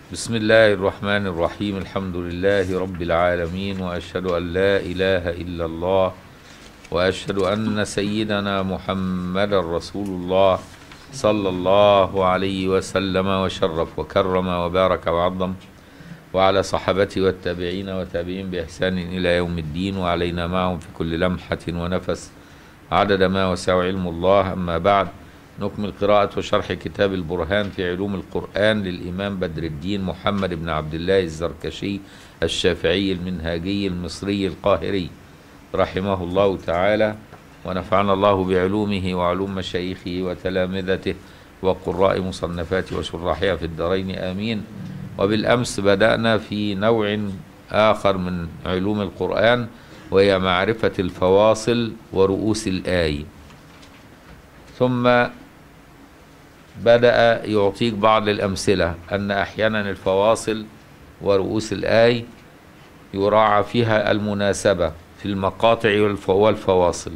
بسم الله الرحمن الرحيم. الحمد لله رب العالمين، وأشهد أن لا إله إلا الله، وأشهد أن سيدنا محمد رسول الله صلى الله عليه وسلم وشرف وكرم وبارك وعظم، وعلى صحابته والتابعين وتابعين بإحسان إلى يوم الدين، وعلينا معهم في كل لمحة ونفس عدد ما وسع علم الله. أما بعد، نكمل قراءة وشرح كتاب البرهان في علوم القرآن للإمام بدر الدين محمد بن عبد الله الزركشي الشافعي المنهاجي المصري القاهري رحمه الله تعالى، ونفعنا الله بعلومه وعلوم مشايخه وتلامذته وقراء مصنفاته وشراحها في الدارين آمين. وبالأمس بدأنا في نوع آخر من علوم القرآن، وهي معرفة الفواصل ورؤوس الآي. ثم بدأ يعطيك بعض الأمثلة أن أحيانا الفواصل ورؤوس الآي يراعى فيها المناسبة في المقاطع والفواصل.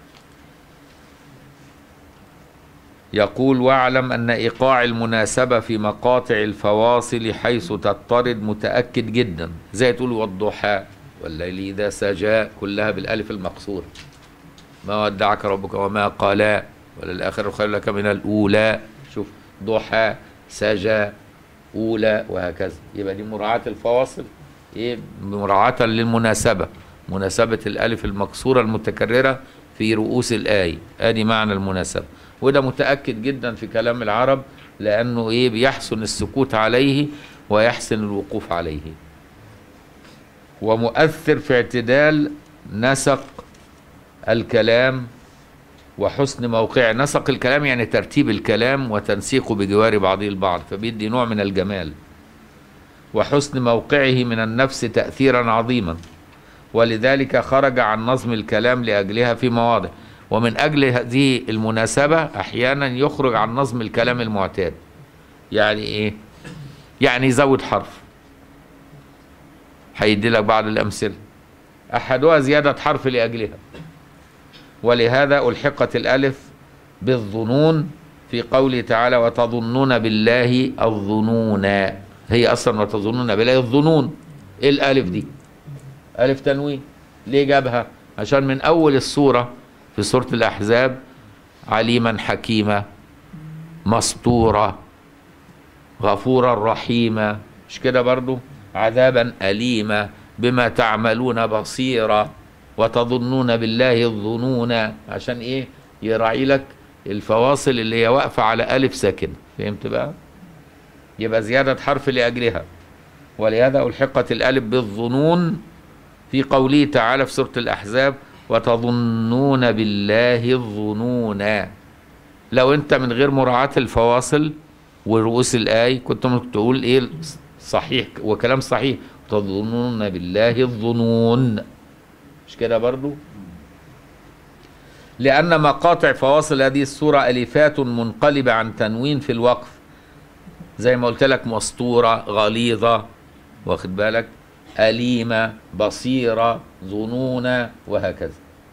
يقول: واعلم أن إيقاع المناسبة في مقاطع الفواصل حيث تضطرد متأكد جدا، زي تقول والضحى والليل إذا سجى، كلها بالألف المقصورة. ما ودعك ربك وما قالا، وللآخرة خير لك من الأولى. شوف، ضحى، سجى، أولى، وهكذا. يبقى دي مراعاة الفواصل، إيه؟ مراعاة للمناسبة، مناسبة الألف المكسورة المتكررة في رؤوس الآية، آدي معنى المناسبة. وده متأكد جدا في كلام العرب، لأنه إيه؟ بيحسن السكوت عليه ويحسن الوقوف عليه، ومؤثر في اعتدال نسق الكلام وحسن موقع نسق الكلام، يعني ترتيب الكلام وتنسيقه بجوار بعضه البعض، فبيدي نوع من الجمال، وحسن موقعه من النفس تأثيرا عظيما. ولذلك خرج عن نظم الكلام لأجلها في مواضع، ومن أجل هذه المناسبة أحيانا يخرج عن نظم الكلام المعتاد. يعني إيه؟ يعني يزود حرف. هيدي لك بعض الأمثلة، أحدها زيادة حرف لأجلها. ولهذا ألحقت الألف بالظنون في قوله تعالى: وتظنون بالله الظنون. هي أصلا وتظنون بالله الظنون. إيه الألف دي؟ ألف تنوين. ليه جابها؟ عشان من أول السورة في سورة الأحزاب: عليما حكيما، مسطورا، غفورا رحيما، مش كده برضو؟ عذابا أليما، بما تعملون بصيرا، وتظنون بالله الظنون. عشان ايه؟ يراعي لك الفواصل اللي هي واقفة على ألف ساكنة. فهمت بقى؟ يبقى زيادة حرف لأجلها. ولهذا ألحقت الألف بالظنون في قوله تعالى في سورة الأحزاب: وتظنون بالله الظنون. لو انت من غير مراعاة الفواصل ورؤوس الآية كنت ممكن تقول ايه؟ صحيح، وكلام صحيح، تظنون بالله الظنون، مش كده برضو؟ لأن مقاطع فواصل هذه السورة ألفات منقلبة عن تنوين في الوقف، زي ما قلت لك: مسطورة، غليظة، واخد بالك، أليمة، بصيرة، ظنونة، وهكذا.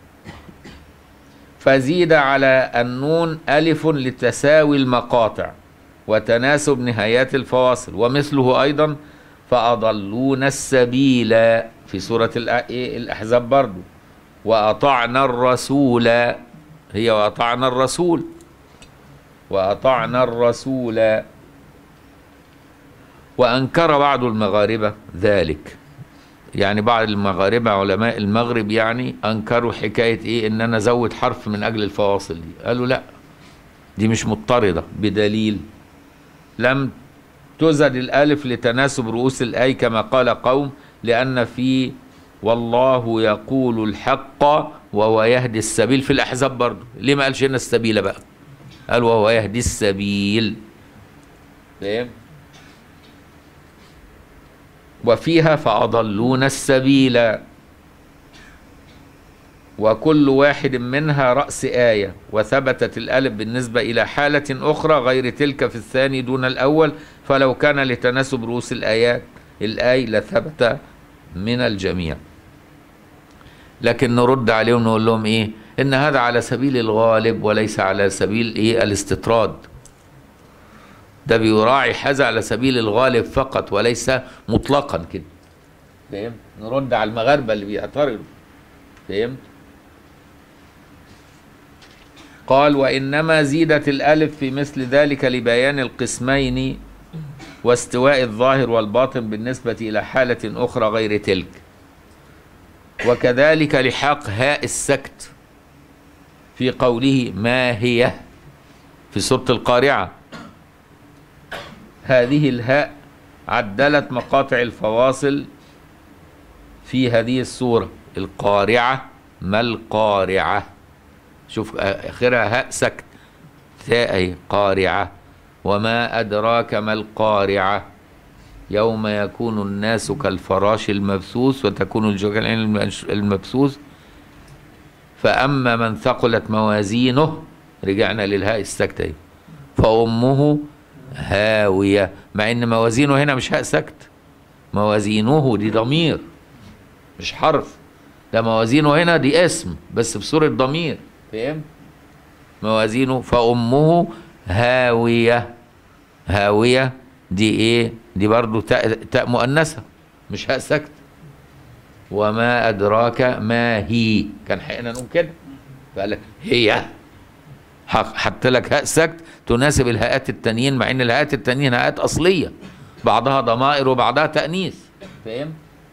فزيد على النون ألف لتساوي المقاطع وتناسب نهايات الفواصل. ومثله أيضا: فأضلون السبيل في سورة الأحزاب برضو. وأطعنا الرسول، هي وأطعنا الرسول، وأطعنا الرسول. وأنكر بعض المغاربة ذلك، يعني بعض المغاربة علماء المغرب يعني أنكروا حكاية إيه؟ إن أنا أزود حرف من أجل الفواصل دي. قالوا لا، دي مش مضطردة، بدليل لم تزد الألف لتناسب رؤوس الآي كما قال قوم: لأن في والله يقول الحق وهو يهدي السبيل في الأحزاب برضو. ليه ما قالش هنا السبيل بقى؟ قال وهو يهدي السبيل. فاهم؟ وفيها فأضلون السبيل. وكل واحد منها رأس آية، وثبتت الألف بالنسبة إلى حالة أخرى غير تلك في الثاني دون الأول، فلو كان لتناسب رؤوس الآيات الآي لثبت من الجميع. لكن نرد عليهم نقول لهم إيه؟ إن هذا على سبيل الغالب وليس على سبيل إيه؟ الاستطراد. ده بيراعي هذا على سبيل الغالب فقط وليس مطلقا كده. فهمت؟ نرد على المغاربة اللي بيعترضوا. فهمت؟ قال وإنما زيدت الألف في مثل ذلك لبيان القسمين واستواء الظاهر والباطن بالنسبة إلى حالة أخرى غير تلك، وكذلك لحاق هاء السكت في قوله ما هي في سورة القارعة. هذه الهاء عدلت مقاطع الفواصل في هذه السورة. القارعة ما القارعة، شوف آخرها هاء سكت، ثاء قارعة. وما أدراك ما القارعة يوم يكون الناس كالفراش المبثوث وتكون الجبال المبثوث فأما من ثقلت موازينه، رجعنا للهاء السكتة، فأمه هاوية، مع إن موازينه هنا مش هاء سكت، موازينه دي ضمير مش حرف، ده موازينه هنا دي اسم بس بصورة ضمير. فهمت؟ موازينه فأمه هاوية. هاوية دي ايه؟ دي برضو تاء مؤنثة مش هاء سكت. وما أدراك ما هي، كان حقنا نقول كده فقال لك هي، حط لك هاء سكت تناسب الهاءات التانيين، مع ان الهاءات التانيين هاءات أصلية بعضها ضمائر وبعضها تأنيث. فاهم؟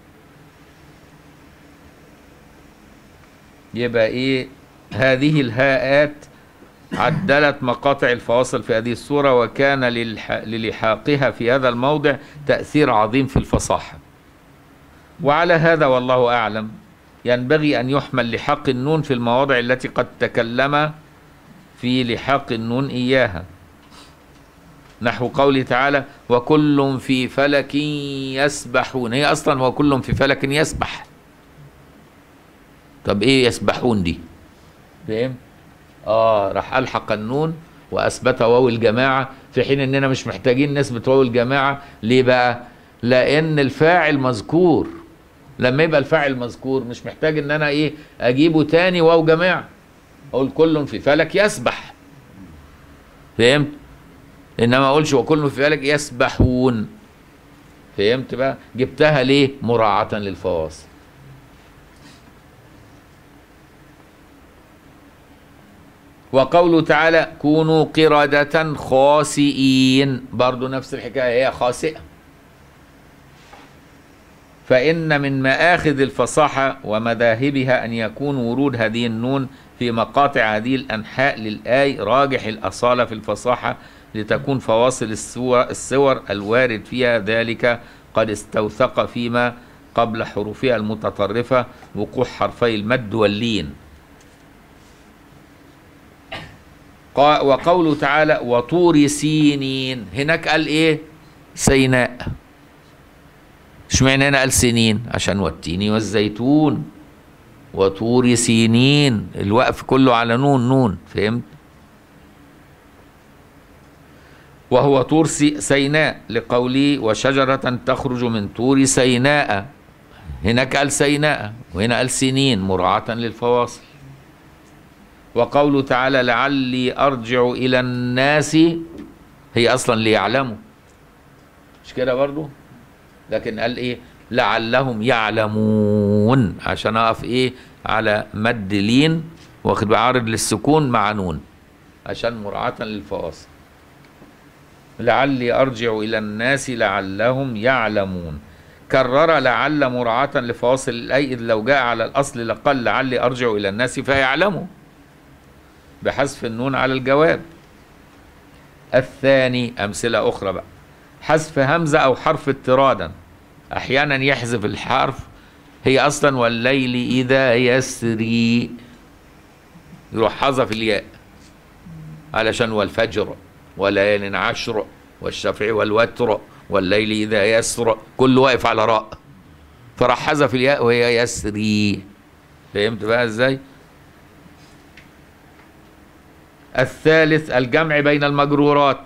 يبقى ايه؟ هذه الهاءات عدلت مقاطع الفواصل في هذه السورة، وكان للحاقها في هذا الموضع تأثير عظيم في الفصاحة. وعلى هذا والله أعلم ينبغي أن يحمل لحاق النون في المواضع التي قد تكلم في لحاق النون إياها، نحو قوله تعالى وكل في فلك يسبحون. هي أصلا وكل في فلك يسبح، طب إيه يسبحون دي؟ فاهم؟ راح ألحق النون وأثبت واو الجماعة، في حين إننا مش محتاجين نثبت واو الجماعة. ليه بقى؟ لأن الفاعل مذكور. لما يبقى الفاعل مذكور مش محتاج إن أنا إيه أجيبه تاني واو جماعة، أقول كل في فلك يسبح. فهمت؟ إنما أقولش وكل في فلك يسبحون. فهمت بقى؟ جبتها ليه؟ مراعاة للفواصل. وقوله تعالى كونوا قردة خاسئين، برضو نفس الحكاية، هي خاسئة. فإن من مآخذ الفصاحة ومذاهبها أن يكون ورود هذه النون في مقاطع هذه الأنحاء للآي راجح الأصالة في الفصاحة، لتكون فواصل السور الوارد فيها ذلك قد استوثق فيما قبل حروفها المتطرفة وقوع حرفي المد واللين. وقوله تعالى وطور سينين، هناك قال ايه؟ سيناء. اشمعنى هنا قال سنين؟ عشان والتين والزيتون وطور سينين، الوقف كله على نون نون. فهمت؟ وهو طور سيناء لقوله وشجرة تخرج من طور سيناء، هناك قال سيناء وهنا قال سنين مراعاة للفواصل. وقوله تعالى لعلي أرجع إلى الناس، هي أصلا ليعلموا، مش كده برضو؟ لكن قال إيه؟ لعلهم يعلمون، عشان أقف إيه؟ على مد لين واخد بعارض للسكون مع نون، عشان مراعاة للفواصل. لعلي أرجع إلى الناس لعلهم يعلمون. كرر لعل مراعاة لفواصل الأي، إذ لو جاء على الأصل لقال لعلي أرجع إلى الناس فيعلموا، بحذف النون على الجواب. الثاني أمثلة أخرى بقى، حذف همزة أو حرف اضطرادا، أحيانا يحذف الحرف، هي أصلا والليل إذا يسري، يروح حذف الياء علشان والفجر وليال عشر والشفع والوتر والليل إذا يسر، كله واقف على راء، فراح حذف الياء وهي يسري. فهمت بقى ازاي؟ الثالث الجمع بين المجرورات،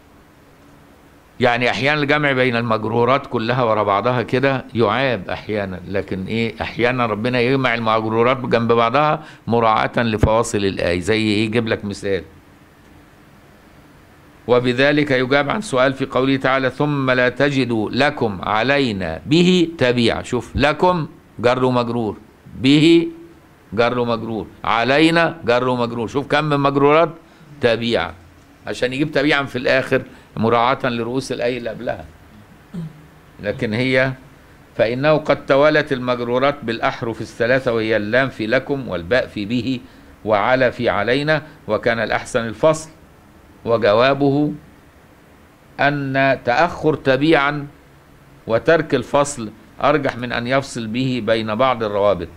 يعني احيانا الجمع بين المجرورات كلها ورا بعضها كده يعاب احيانا، لكن ايه احيانا ربنا يجمع المجرورات جنب بعضها مراعاة لفواصل الآية. زي ايه؟ يجيب لك مثال وبذلك يجاب عن سؤال في قوله تعالى ثم لا تجدوا لكم علينا به تبيعا. شوف، لكم جر ومجرور، به جر ومجرور، علينا جر ومجرور، شوف كم من مجرورات تبيعا، عشان يجيب تبيعا في الآخر مراعاة لرؤوس الآية اللي قبلها. لكن هي فإنه قد توالت المجرورات بالأحرف الثلاثة، وهي اللام في لكم والباء في به وعلى في علينا، وكان الأحسن الفصل. وجوابه أن تأخر تبيعا وترك الفصل أرجح من أن يفصل به بين بعض الروابط.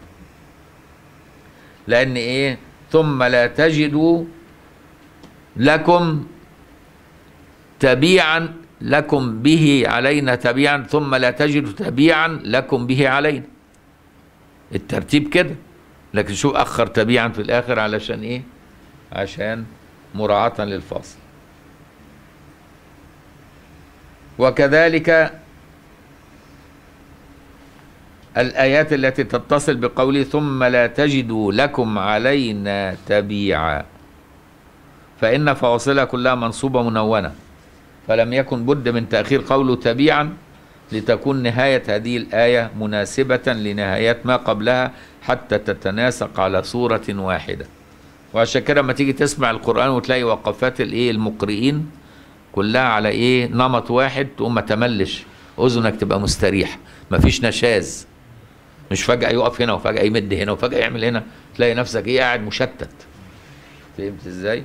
لأن إيه؟ ثم لا تجدوا لكم تبيعا لكم به علينا تبيعا، ثم لا تجدوا تبيعا لكم به علينا، الترتيب كده. لكن شو أخر تبيعا في الآخر علشان إيه؟ عشان مراعاة للفاصل. وكذلك الآيات التي تتصل بقوله ثم لا تجدوا لكم علينا تبيعا، فإن فواصلها كلها منصوبة منونة، فلم يكن بد من تأخير قوله تبيعا لتكون نهاية هذه الآية مناسبة لنهايات ما قبلها حتى تتناسق على صورة واحدة. وعشان كده لما تيجي تسمع القرآن وتلاقي وقفات المقرئين كلها على نمط واحد، تقوم ما تملش، أذنك تبقى مستريح، مفيش نشاز، مش فجأة يقف هنا وفجأة يمد هنا وفجأة يعمل هنا، تلاقي نفسك قاعد مشتت. فهمت ازاي؟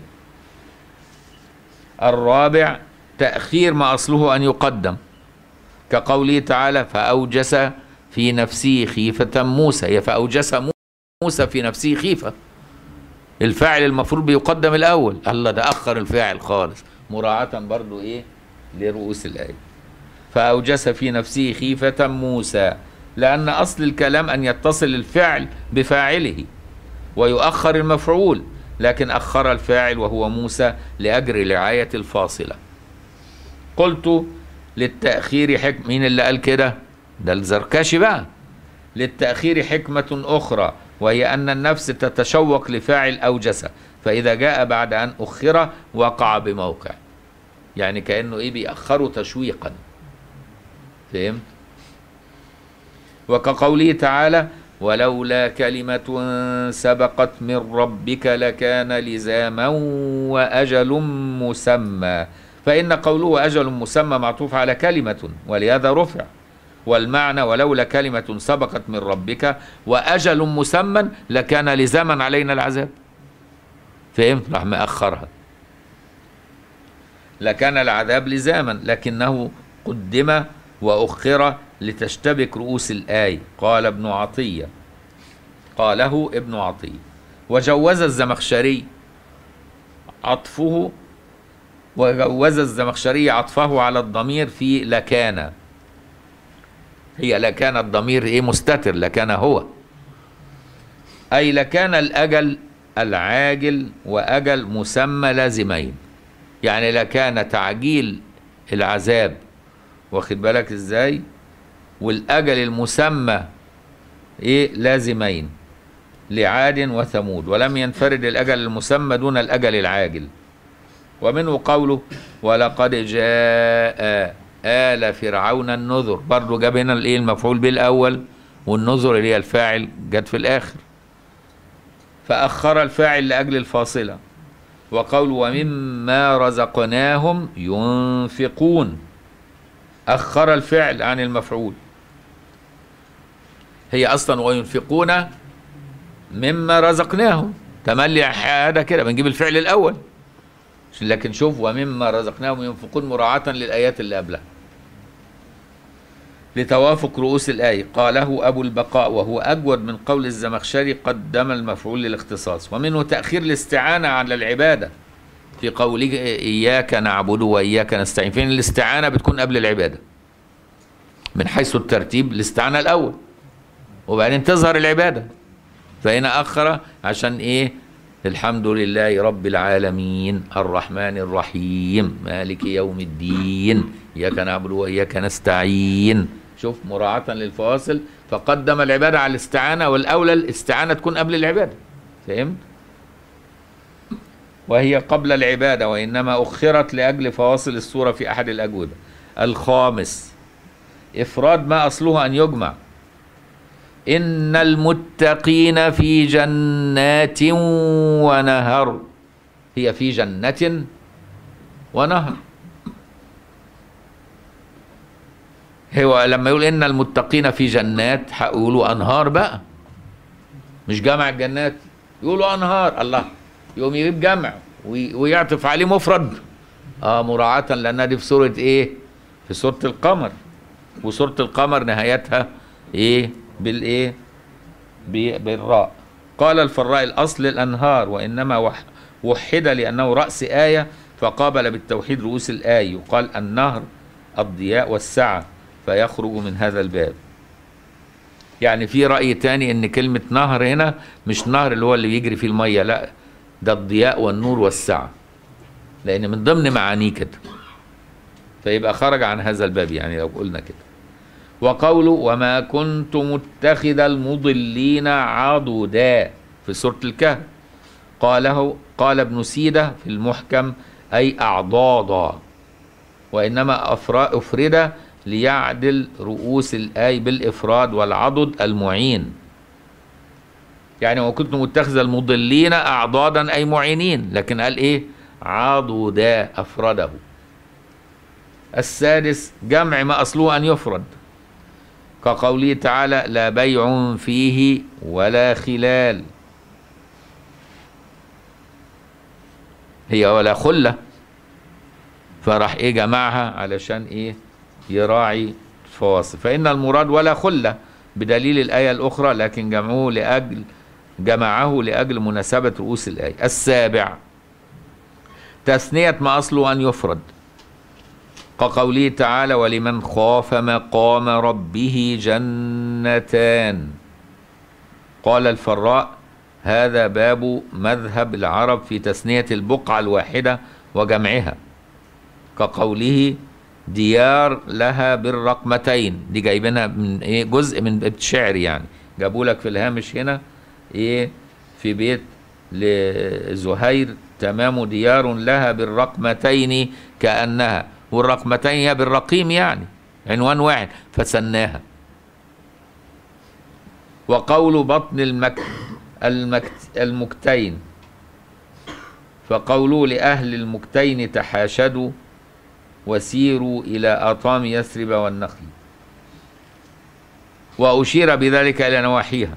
الرابع تأخير ما أصله أن يقدم، كقوله تعالى فأوجس في نفسه خيفة موسى. هي فأوجس موسى في نفسه خيفة، الفاعل المفروض بيقدم الأول، الله ده أخر الفاعل خالص مراعاة برضو لرؤوس الآية. فأوجس في نفسه خيفة موسى، لأن أصل الكلام أن يتصل الفعل بفاعله ويؤخر المفعول، لكن أخر الفاعل وهو موسى لأجل رعاية الفاصلة. قلت للتأخير حكمة. مين اللي قال كده؟ ده الزركشي بقى. للتأخير حكمة أخرى، وهي أن النفس تتشوق لفاعل أوجس، فإذا جاء بعد أن أخر وقع بموقع، يعني كأنه بيأخره تشويقا. فهمت؟ وكقوله تعالى ولولا كلمة سبقت من ربك لكان لزاما وأجل مسمى، فإن قوله وأجل مسمى معطوف على كلمة ولهذا رفع، والمعنى ولولا كلمة سبقت من ربك وأجل مسمى لكان لزاما علينا العذاب. فهمت؟ راح مأخرها، لكان العذاب لزاما، لكنه قدم وأخر لتشتبك رؤوس الآية. قاله ابن عطية. وجوز الزمخشري عطفه على الضمير في لكان. هي لكان الضمير مستتر، لكان هو، أي لكان الأجل العاجل وأجل مسمى لازمين، يعني لكان تعجيل العذاب، واخد بالك ازاي، والأجل المسمى لازمين لعاد وثمود، ولم ينفرد الأجل المسمى دون الأجل العاجل. ومنه قوله ولقد جاء آل فرعون النذر، برضو جاب هنا المفعول به الأول، والنذر اللي هي الفاعل جت في الآخر، فأخر الفاعل لأجل الفاصلة. وقول ومما رزقناهم ينفقون، أخر الفعل عن المفعول. هي أصلا وينفقون مما رزقناهم، تملي هذا كده بنجيب الفعل الأول، لكن شوف ومما رزقناهم ينفقون مراعاة للآيات اللي قبلها لتوافق رؤوس الآية. قاله أبو البقاء وهو أجود من قول الزمخشري قدم المفعول للاختصاص. ومنه تأخير الاستعانة على العبادة في قوله إياك نعبد وإياك نستعين، فين الاستعانة بتكون قبل العبادة من حيث الترتيب، الاستعانة الأول وبعدين تظهر العبادة، فهنا أخر عشان الحمد لله رب العالمين الرحمن الرحيم مالك يوم الدين إياك نعبد وإياك نستعين. شوف مراعاة للفواصل، فقدم العبادة على الاستعانة، والأولى الاستعانة تكون قبل العبادة. فهمت؟ وهي قبل العبادة، وإنما أخرت لأجل فواصل السورة في أحد الأجوبة. الخامس إفراد ما أصله أن يجمع. إن المتقين في جنات ونهر، هي في جنة ونهر. هو لما يقول إن المتقين في جنات هيقولوا أنهار بقى، مش جمع الجنات، يقولوا أنهار. الله، يقوم يجيب جمع ويعطف عليه مفرد، مراعاة لأنها دي في سورة إيه؟ في سورة القمر، وسورة القمر نهايتها إيه؟ بالإيه؟ بالراء. قال الفراء الأصل الأنهار، وإنما وحد لأنه رأس آية فقابل بالتوحيد رؤوس الآية، يقال النهر الضياء والسعة، فيخرج من هذا الباب. يعني في رأي تاني إن كلمة نهر هنا مش نهر اللي هو اللي بيجري فيه المية، لا، ده الضياء والنور والسعة، لأن من ضمن معانيه كده، فيبقى خرج عن هذا الباب يعني لو قلنا كده. وقوله وما كنت متخذ المضلين عضدا في سورة الكهف، قال ابن سيدة في المحكم أي أعضاضا، وإنما أفرد ليعدل رؤوس الآي بالإفراد، والعضد المعين. يعني وكنت متخذ المضلين أعضادا أي معينين، لكن قال إيه؟ عضدا، أفرده. السادس جمع ما أصله أن يفرد، كقوله تعالى لا بيع فيه ولا خلال، هي ولا خلة، فراح إيه جمعها علشان إيه؟ يراعي فواصل. فإن المراد ولا خلة بدليل الآية الأخرى، لكن جمعه لأجل مناسبة رؤوس الآية. السابع تثنية ما أصله أن يفرد، كقوله تعالى ولمن خاف مقام ربه جنتان. قال الفراء هذا باب مذهب العرب في تثنية البقعة الواحدة وجمعها، كقوله ديار لها بالرقمتين، دي جايبينها من ايه؟ جزء من بيت شعر يعني، جابوا لك في الهامش هنا ايه؟ في بيت لزهير تمام ديار لها بالرقمتين كأنها، والرقمتين هي بالرقيم يعني عنوان واحد فسناها. وقول بطن المكتين، فقولوا لأهل المكتين تحاشدوا وسيروا إلى أطام يثرب والنخل، وأشير بذلك إلى نواحيها.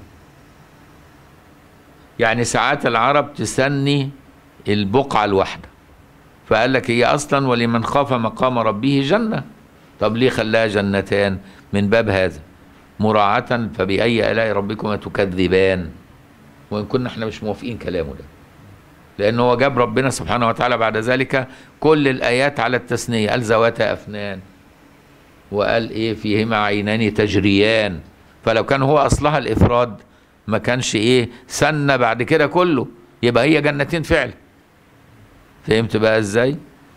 يعني ساعات العرب تسني البقعة الواحدة، فقال لك هي أصلا ولمن خاف مقام ربه جنة، طب ليه خلاها جنتان؟ من باب هذا مراعاة، فبأي آلاء ربكما تكذبان، وإن كنا احنا مش موافقين كلامه ده، لأنه هو جاب ربنا سبحانه وتعالى بعد ذلك كل الآيات على التثنية، قال ذواتا أفنان، وقال إيه فيهما عينان تجريان، فلو كان هو أصلها الإفراد ما كانش إيه سنة بعد كده كله، يبقى هي جنتين فعلا. فهمت بقى إزاي؟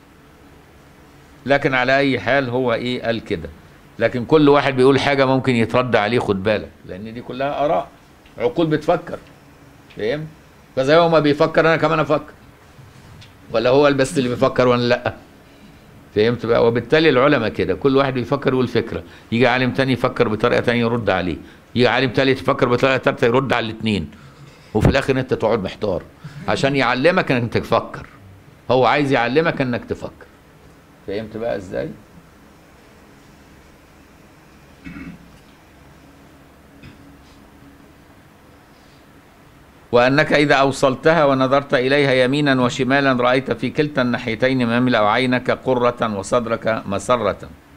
لكن على أي حال هو إيه قال كده، لكن كل واحد بيقول حاجة ممكن يترد عليه، خد بالك، لأن دي كلها آراء، عقول بتفكر. فهمت؟ فزي هو ما بيفكر أنا كمان أفكر، ولا هو بس اللي بيفكر وأنا لأ؟ فهمت بقى؟ وبالتالي العلماء كده كل واحد بيفكر يقول فكرة، يجي عالم تاني يفكر بطريقة تانية يرد عليه، يجي عالم تالت يفكر بطريقة تالتة يرد على الاثنين، وفي الآخر أنت تقعد محتار عشان يعلمك أنك تفكر، هو عايز يعلمك أنك تفكر. فهمت بقى إزاي؟ وأنك إذا أوصلتها ونظرت إليها يمينا وشمالا رأيت في كلتا الناحيتين ما يملأ عينك قرة وصدرك مسرة.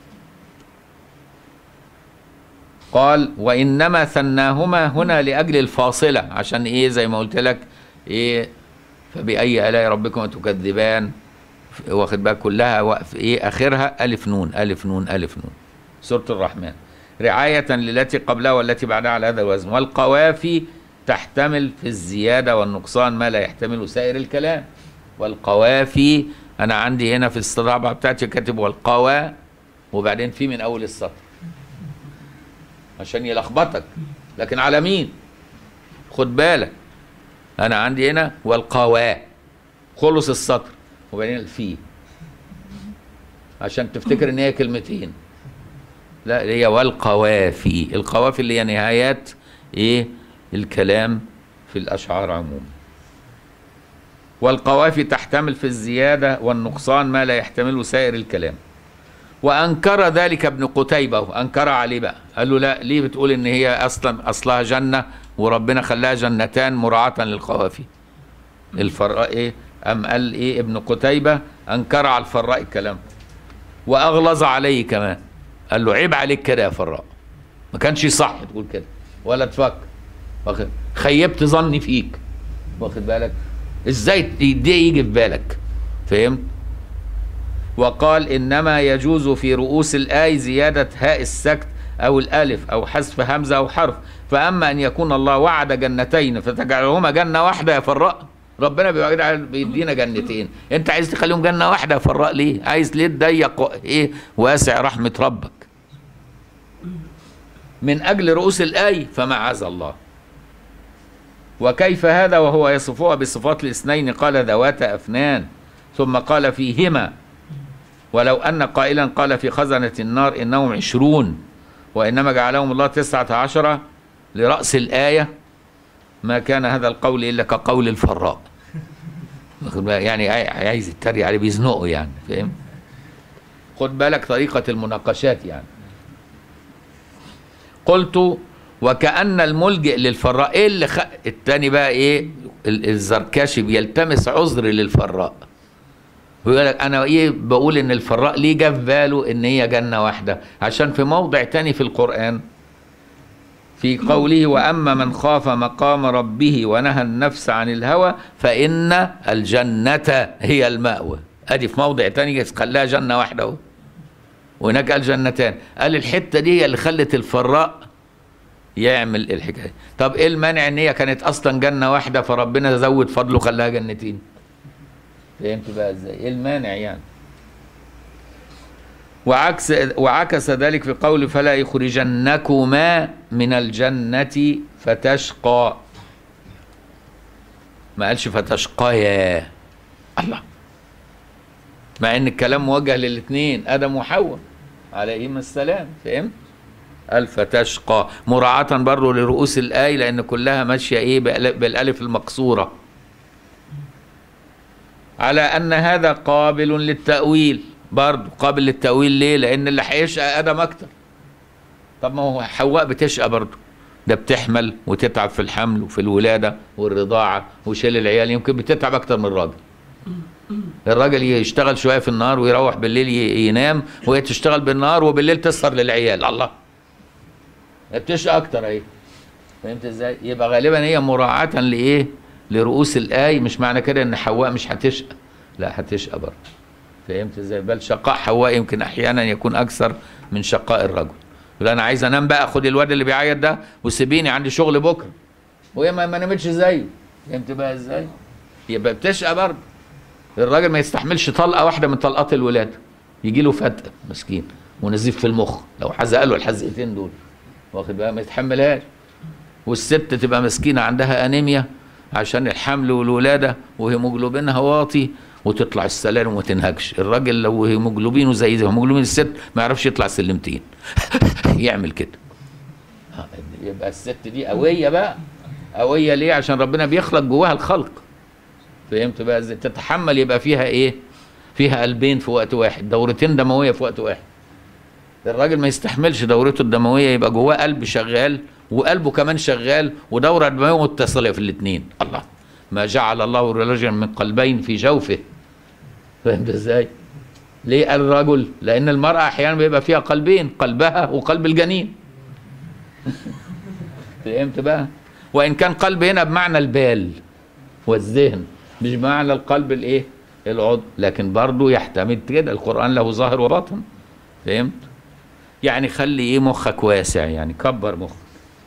قال وإنما ثناهما هنا لأجل الفاصلة، عشان إيه؟ زي ما قلت لك إيه؟ فبأي آلاء ربكما تكذبان، واخد بالك كلها وقف إيه؟ آخرها ألف نون ألف نون ألف نون، سورة الرحمن، رعاية للتي قبلها والتي بعدها على هذا الوزن. والقوافي تحتمل في الزيادة والنقصان ما لا يحتمل سائر الكلام. والقوافي أنا عندي هنا في الصدابة بتاعتي كاتب والقوا وبعدين في من أول السطر عشان يلخبطك، لكن على مين؟ خد بالك، أنا عندي هنا والقوا خلص السطر وبعدين الفي، عشان تفتكر ان هي كلمتين. لا، هي والقوافي. القوافي اللي هي نهايات ايه الكلام في الاشعار عموما. والقوافي تحتمل في الزيادة والنقصان ما لا يحتمله سائر الكلام. وأنكر ذلك ابن قتيبة، أنكر عليه بقى، قال له لا، ليه بتقول إن هي أصلها جنة وربنا خلاها جنتان مراعاة للقوافي؟ الفراء إيه؟ أم قال إيه ابن قتيبة أنكر على الفراء الكلام، وأغلظ عليه كمان، قال له عيب عليك كده يا فراء، ما كانش صح تقول كده ولا تفكر، خيبت ظني فيك، واخد بالك؟ ازاي دي يجي في بالك؟ فهمت؟ وقال إنما يجوز في رؤوس الآي زيادة هاء السكت أو الألف أو حذف همزة أو حرف. فأما أن يكون الله وعد جنتين فتجعلهما جنة واحدة يا فراء، ربنا بيدينا جنتين، أنت عايز تخليهم جنة واحدة يا فراء ليه؟ عايز ليه تضيق إيه واسع رحمة ربك؟ من أجل رؤوس الآي فمعاذ الله. وكيف هذا وهو يصفها بصفات الاثنين؟ قال ذواتا أفنان، ثم قال فيهما. ولو أن قائلا قال في خزنة النار إنهم 20 وإنما جعلهم الله 19 لرأس الآية، ما كان هذا القول إلا كقول الفراء. يعني عايز يتريق عليه، بيزنقه يعني، فاهم؟ خد بالك طريقة المناقشات يعني. قلت وكأن الملجئ للفراء ايه اللي التاني بقى ايه الزركشي بيلتمس عذر للفراء، ويقول لك انا ايه بقول ان الفراء ليه جه في باله ان هي جنة واحدة؟ عشان في موضع تاني في القرآن في قوله واما من خاف مقام ربه ونهى النفس عن الهوى فإن الجنة هي المأوى. ادي في موضع تاني خلاها جنة واحدة اهو، وهناك قال جنتان. قال الحتة دي هي اللي خلت الفراء يعمل الحكايه. طب ايه المانع ان هي كانت اصلا جنه واحده فربنا زود فضله خلاها جنتين؟ فهمت بقى ازاي؟ ايه المانع يعني؟ وعكس ذلك في قول فلا يخرجنكما من الجنه فتشقى، ما قالش فتشقيا، الله، مع ان الكلام موجه للاثنين ادم وحواء عليهما السلام. فهمت؟ قال فتشقى مراعاة برضه لرؤوس الآية لأن كلها ماشية إيه بالألف المقصورة، على أن هذا قابل للتأويل، برضه قابل للتأويل. ليه؟ لأن اللي هيشقى آدم أكتر. طب ما هو حواء بتشقى برضه، ده بتحمل وتتعب في الحمل وفي الولادة والرضاعة وشيل العيال، يمكن بتتعب أكتر من الراجل. الراجل يشتغل شوية في النهار ويروح بالليل ينام، وهي تشتغل بالنهار وبالليل تسهر للعيال. الله، بتشقى اكتر اهي. فهمت ازاي؟ يبقى غالبا هي مراعاة لايه؟ لرؤوس الآية. مش معنى كده ان حواء مش هتشقى، لا هتشقى برضه. فهمت ازاي؟ بل شقاء حواء يمكن احيانا يكون اكثر من شقاء الرجل. يقول انا عايز انام بقى، خد الواد اللي بيعيط ده وسيبيني عندي شغل بكره، وهي ما نامتش زيه. فهمت بقى ازاي؟ يبقى بتشقى برضه. الراجل ما يستحملش طلقه واحده من طلقات الولاده، يجي له فتقه مسكين ونزيف في المخ لو حزق له الحزقتين دول، واخد بقى، ما يتحملهاش. والست تبقى مسكينه عندها انيميا عشان الحمل والولاده وهيموجلوبينها واطي وتطلع السلالم وما تنهكش. الراجل لو هيموجلوبينه زي هيموجلوبين الست ما يعرفش يطلع سلمتين يعمل كده. يبقى الست دي قويه بقى. قويه ليه؟ عشان ربنا بيخلق جواها الخلق. فهمت بقى ازاي؟ تتحمل. يبقى فيها ايه؟ فيها قلبين في وقت واحد، دورتين دمويه في وقت واحد. الراجل ما يستحملش دورته الدمويه يبقى جواه قلب شغال وقلبه كمان شغال ودوره دمويه متصله في الاثنين. الله، ما جعل الله رجلا من قلبين في جوفه. فهمت ازاي؟ ليه قال الرجل؟ لان المراه احيانا بيبقى فيها قلبين، قلبها وقلب الجنين. فهمت بقى؟ وان كان قلب هنا بمعنى البال والذهن، مش بمعنى القلب الايه؟ العضو، لكن برضه يحتمل كده. القرآن له ظاهر وباطن. فهمت؟ يعني خلي ايه مخك واسع، يعني كبر مخك.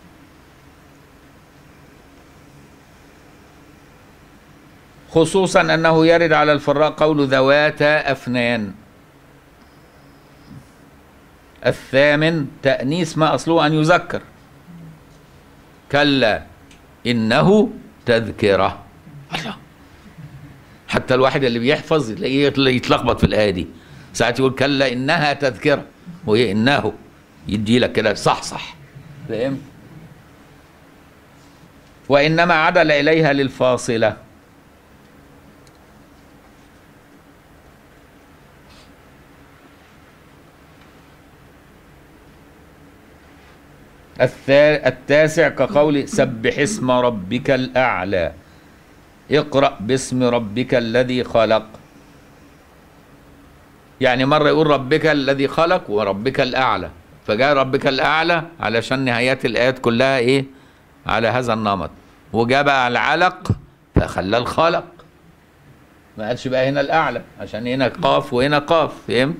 خصوصا انه يرد على الفراء قول ذواتا افنان. الثامن تأنيس ما اصله ان يذكر. كلا انه تذكرة. الله، حتى الواحد اللي بيحفظ تلاقيه يتلخبط في الآية دي، ساعات يقول كلا إنها تذكرة، وهي إنه يدي لك كده صح. فهمت؟ وإنما عدل إليها للفاصلة. التاسع كقول سبح اسم ربك الأعلى، اقرأ باسم ربك الذي خلق. يعني مرة يقول ربك الذي خلق وربك الأعلى، فجاء ربك الأعلى علشان نهايات الآيات كلها إيه على هذا النمط، وجاء بقى العلق فخلى الخلق، ما قالش بقى هنا الأعلى عشان هنا قاف وهنا قاف. فهمت؟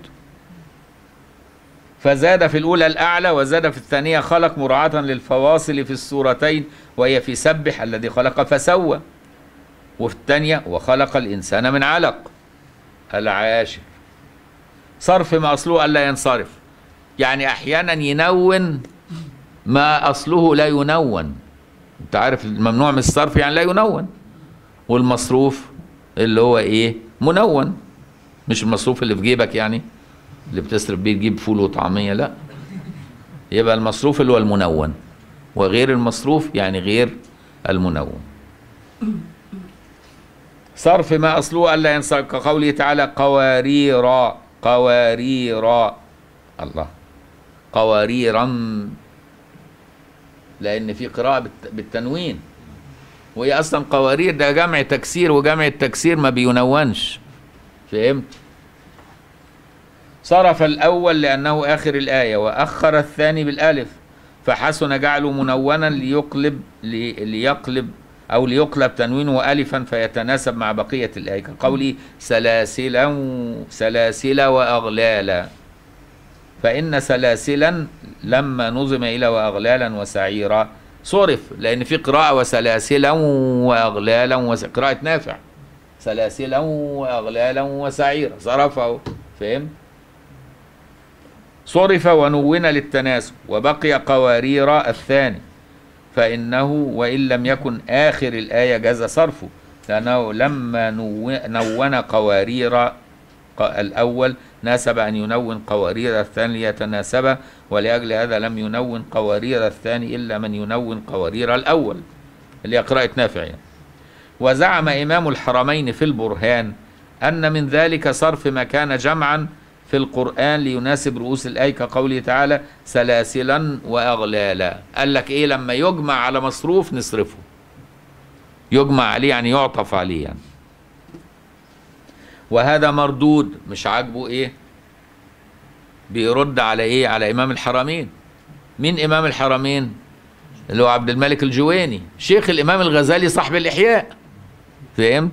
فزاد في الأولى الأعلى وزاد في الثانية خلق مراعاة للفواصل في السورتين، وهي في سبح الذي خلق فسوى، وفي الثانية وخلق الإنسان من علق. العاشر صرف ما أصله ألا ينصرف، يعني أحيانا ينون ما أصله لا ينون. أنت عارف الممنوع من الصرف يعني لا ينون، والمصروف اللي هو إيه منون، مش المصروف اللي في جيبك يعني اللي بتصرف بيه تجيب فول وطعمية، لا، يبقى المصروف اللي هو المنون، وغير المصروف يعني غير المنون. صرف ما أصله ألا ينصرف كقوله تعالى قواريرا، قواريرا، الله، قواريرا، لأن في قراءة بالتنوين، وهي أصلا قوارير ده جمع تكسير، وجمع التكسير ما بينونش. فهمت؟ صرف الأول لأنه آخر الآية، وأخر الثاني بالألف، فحسن جعله منونا ليقلب أو ليقلب تنوينه ألفا فيتناسب مع بقية الآية، كقوله سلاسل وأغلالا، فإن سلاسلا لما نظم إلى وأغلالا وسعيرا صرف، لأن في قراءة وسلاسلا وأغلالا، قراءة نافع سلاسلا وأغلالا وسعيرا، صرفه. فهم؟ صرف ونون للتناسب، وبقي قوارير الثاني، فإنه وإن لم يكن آخر الآية جاز صرفه، لأنه لما نون قوارير الأول ناسب أن ينون قوارير الثاني ليتناسب، ولأجل هذا لم ينون قوارير الثاني إلا من ينون قوارير الأول اللي هي قراءة نافع يعني. وزعم إمام الحرمين في البرهان أن من ذلك صرف ما كان جمعا في القرآن ليناسب رؤوس الآية، كقوله تعالى سلاسلا وأغلالا. قال لك إيه لما يجمع على مصروف نصرفه، يجمع عليه يعني يعطف عليه يعني. وهذا مردود، مش عاجبه إيه، بيرد على إيه، على إمام الحرمين. مين إمام الحرمين؟ اللي هو عبد الملك الجويني، شيخ الإمام الغزالي صاحب الإحياء. فهمت؟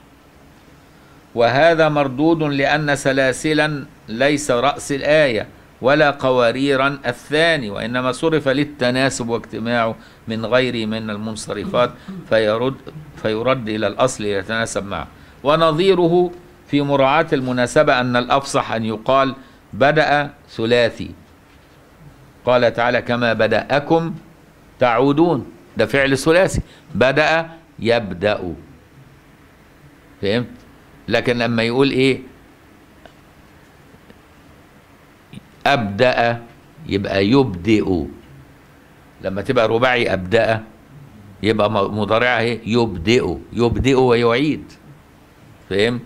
وهذا مردود لأن سلاسلا ليس رأس الآية ولا قواريرا الثاني، وإنما صرف للتناسب واجتماعه من غير من المنصرفات، فيرد إلى الأصل يتناسب معه. ونظيره في مراعاة المناسبة أن الأفصح أن يقال بدأ ثلاثي، قال تعالى كما بدأكم تعودون، ده فعل ثلاثي، بدأ يبدأ. فهمت؟ لكن لما يقول ايه أبدأ يبقى يبدئ، لما تبقى رباعي أبدأ يبقى مضارعها ايه يبدئ، يبدئ ويعيد. فهمت؟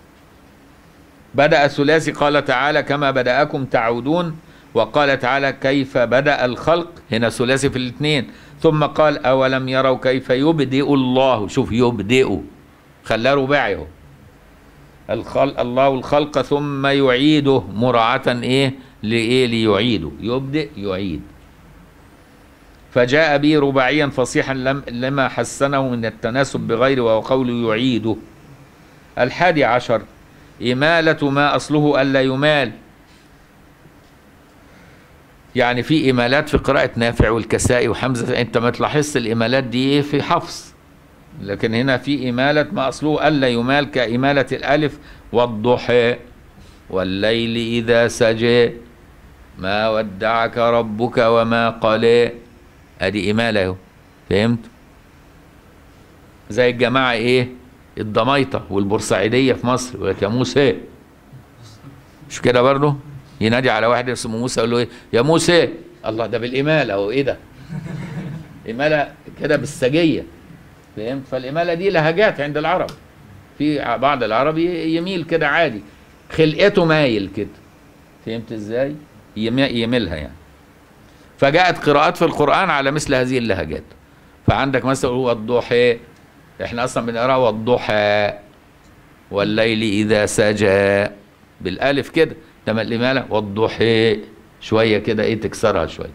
بدأ ثلاثي قال تعالى كما بدأكم تعودون، وقال تعالى كيف بدأ الخلق، هنا ثلاثي في الاثنين، ثم قال أولم يروا كيف يبدئ الله، شوف يبدئ خلاه رباعي اهو، الله الخلق ثم يعيده مراعاة ايه لايه ليعيده، يبدئ يعيد. فجاء به رباعيا فصيحا لما حسنه من التناسب بغيره، وهو قوله يعيده. 11 إمالة ما أصله ألا يمال، يعني في إمالات في قراءة نافع والكسائي وحمزة، أنت ما تلاحظش الإمالات دي إيه في حفص، لكن هنا في إمالة ما أصله ألا يمال، كإمالة الألف والضحى والليل إذا سجى ما ودعك ربك وما قلى، أدي إمالة اهو. فهمت؟ زي الجماعة إيه الضميطة والبورسعيدية في مصر يقول لك يا موسى، مش كده برضه؟ ينادي على واحد اسمه موسى يقول له ايه؟ يا موسى. الله، ده بالإمالة أو ايه ده؟ إمالة كده بالسجية، فهمت؟ فالإمالة دي لهجات عند العرب، في بعض العرب يميل كده عادي، خلقته مايل كده، فهمت ازاي؟ يميلها يعني. فجاءت قراءات في القرآن على مثل هذه اللهجات. فعندك مثلا هو الضحى، احنا اصلا بنقراها والضحى والليل اذا سجى بالالف كده، تمام الاماله والضحى شويه كده ايه تكسرها شويه.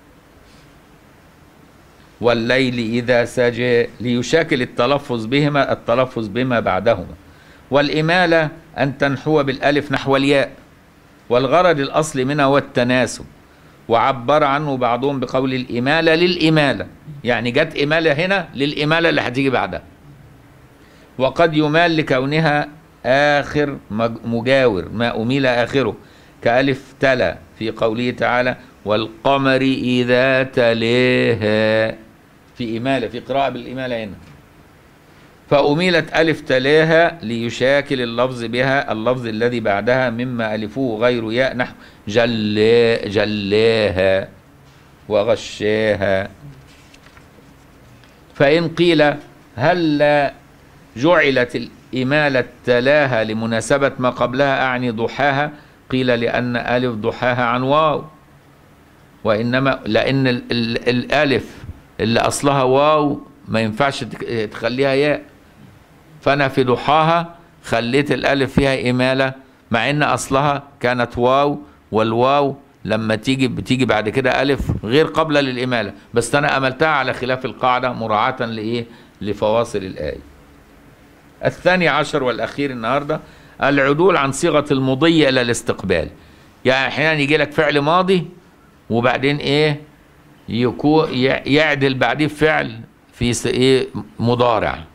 والليل اذا سجى ليشاكل التلفظ بما بعدهما. والاماله ان تنحو بالالف نحو الياء، والغرض الاصلي منها هو التناسب، وعبر عنه بعضهم بقول الاماله للاماله، يعني جت اماله هنا للاماله اللي هتيجي بعدها. وقد يمال لكونها آخر مجاور ما أميل آخره، كألف تلا في قوله تعالى والقمر إذا تلاها، في إمالة، في قراءة بالإمالة هنا. فأميلت ألف تلاها ليشاكل اللفظ بها اللفظ الذي بعدها مما ألفوه غير ياء، نحو جلاها وغشاها. فإن قيل هل جعلت الإمالة تلاها لمناسبة ما قبلها أعني ضحاها، قيل لأن ألف ضحاها عن واو، وإنما لأن الألف اللي أصلها واو ما ينفعش تخليها ياء، فأنا في ضحاها خليت الألف فيها إمالة مع إن أصلها كانت واو، والواو لما بتيجي بعد كده ألف غير قابلة للإمالة، بس أنا أملتها على خلاف القاعدة مراعاة لإيه؟ لفواصل الآية. الثاني عشر والأخير النهاردة العدول عن صيغة المضي إلى الاستقبال. يعني أحيانا يجي لك فعل ماضي وبعدين إيه يعدل بعديه فعل في إيه مضارع،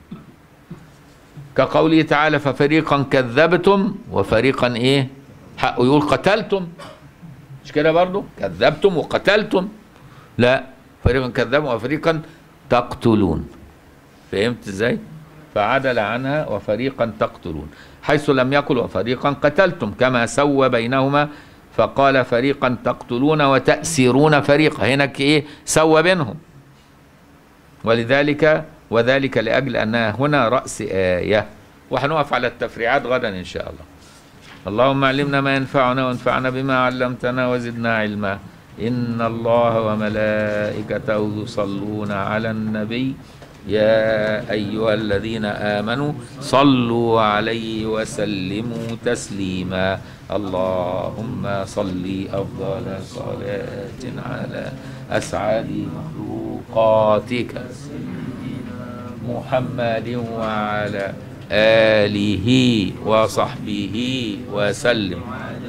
كقوله تعالى ففريقا كذبتم وفريقا إيه حقه يقول قتلتم، مش كده برضو؟ كذبتم وقتلتم، لا، فريقا كذبوا وفريقا تقتلون، فهمت ازاي؟ فعدل عنها وفريقا تقتلون، حيث لم يقل وفريقا قتلتم كما سوى بينهما فقال فريقا تقتلون وتأسرون فريقا، هنا ايه سوى بينهم. وذلك لأجل أنها هنا رأس آية. وهنقف على التفريعات غدا إن شاء الله. اللهم علمنا ما ينفعنا وانفعنا بما علمتنا وزدنا علما. إن الله وملائكته يصلون على النبي يا أيها الذين آمنوا صلوا عليه وسلموا تسليما. اللهم صل أفضل صلاة على أسعد مخلوقاتك محمد وعلى آله وصحبه وسلم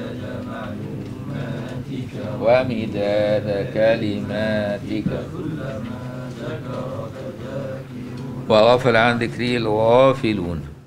ومداد كلماتك وغفل عن ذكري الغافلون.